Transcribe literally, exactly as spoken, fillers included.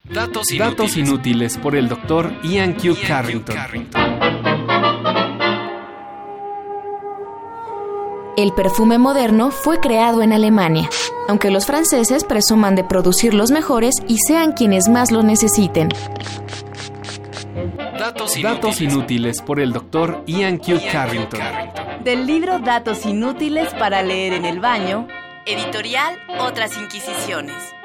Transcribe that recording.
Datos inútiles, Datos inútiles por el doctor Ian Q. Carrington. El perfume moderno fue creado en Alemania, aunque los franceses presuman de producir los mejores y sean quienes más lo necesiten. Datos inútiles, Datos inútiles por el doctor Ian Q. Carrington. Del libro Datos inútiles para leer en el baño, editorial Otras Inquisiciones.